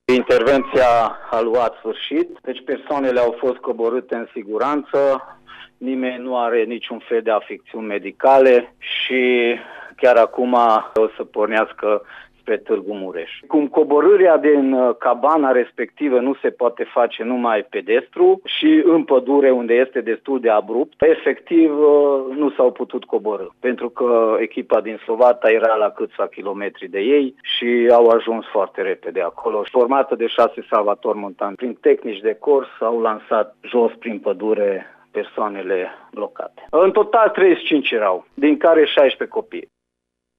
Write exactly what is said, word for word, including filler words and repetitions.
Intervenția a luat sfârșit, deci persoanele au fost coborâte în siguranță, nimeni nu are niciun fel de afecțiuni medicale și chiar acum o să pornească spre Târgu Mureș. Cum coborârea din cabana respectivă nu se poate face numai pedestru și în pădure unde este destul de abrupt, efectiv nu s-au putut coborî, pentru că echipa din Sovata era la câțiva kilometri de ei și au ajuns foarte repede acolo. Formată de șase salvatori montani, prin tehnici de cors au lansat jos prin pădure persoanele blocate. În total treizeci și cinci erau, din care șaisprezece copii.